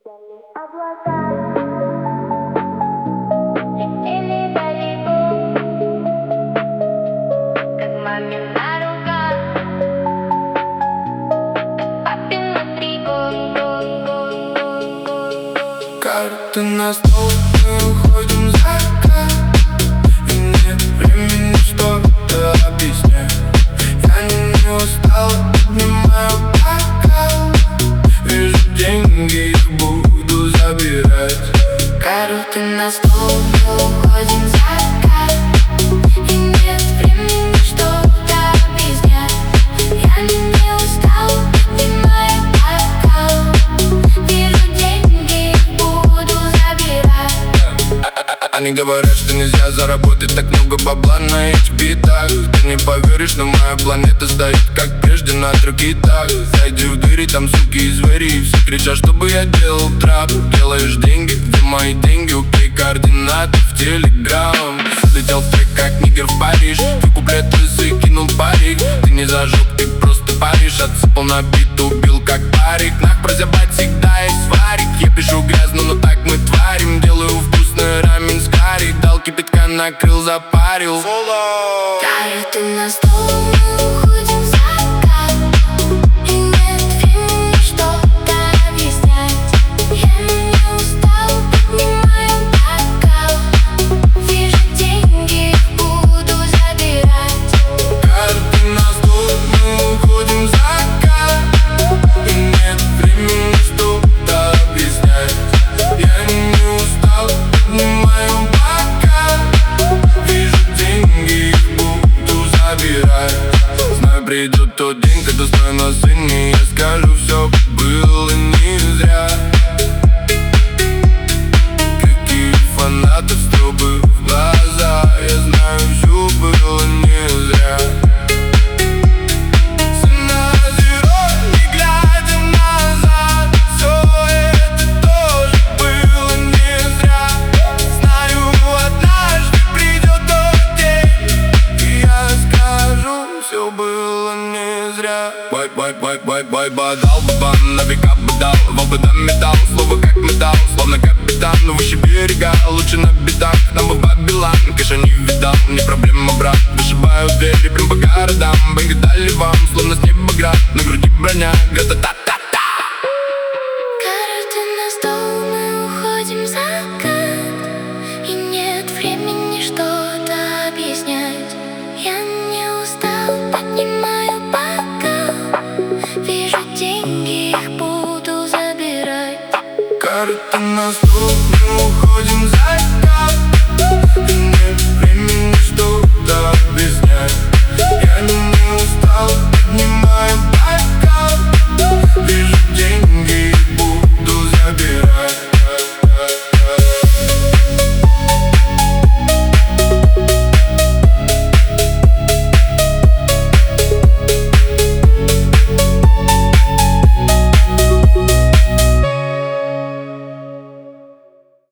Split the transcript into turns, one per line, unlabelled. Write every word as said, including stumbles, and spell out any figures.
Взяли облака, летели далеко, как мамина рука, папина трико.
Карты на стол, мы уходим за закат, и нет времени что-то объяснять. Я не устал, поднимаю бокал, вижу деньги, их буду забирать.
Карты на стол, мы уходим за закат, и нет времени что-то объяснять. Я не устал, поднимаю бокал, вижу деньги, их буду забирать.
Они говорят, что нельзя заработать так много бабла на этих битах. Ты не поверишь, но моя планета стоит как прежде на тракитах. Зайди в двери, там суки и звери, и все кричат, чтобы я делал трап. Делаешь деньги, где мои деньги? Окей, координаты в телеграм. Слетел в трек, как нигер в Париж. Твой куплет лысый, кинул парик. Ты не зажег, ты просто паришь. Отсыпал на бит, убил как парик. Нах, прозябать всегда есть варик. Я пишу грязно, но так мы творим. Делаю вкусный рамен с карри. Дал кипятка, накрыл, запарил.
Карты на стол, мы уходим за закат, и нет времени что-то объяснять. Я не устал, поднимаю бокал, вижу деньги, их буду забирать.
Карты на стол, мы уходим за закат, и нет времени что-то объяснять. Я не устал, поднимаю бокал, вижу деньги, их буду забирать. Знаю, придет тот день, когда стою на сцене, я скажу, все было не зря. Какие фанаты, струбы в глаза, я знаю, все было не зря. Все было не зря. Бай, бай, бай, бай, бай, бадал, бабан, на века бы дал, волбы да металл, слово как металл, словно капитан, но выше берега, лучше на бедах, нам бы Бабилан, кэша не видал, не проблема, брат, вышибаю двери прям по городам, бэнги дали вам, словно с неба град, на груди броня, гата-та-та-та.
Карты на стол, мы уходим за закат, и нет времени что-то объяснять. Я не устал, поднимаю бокал, вижу деньги, их буду забирать.
Карты на стол, мы уходим за закат, и нет времени что-то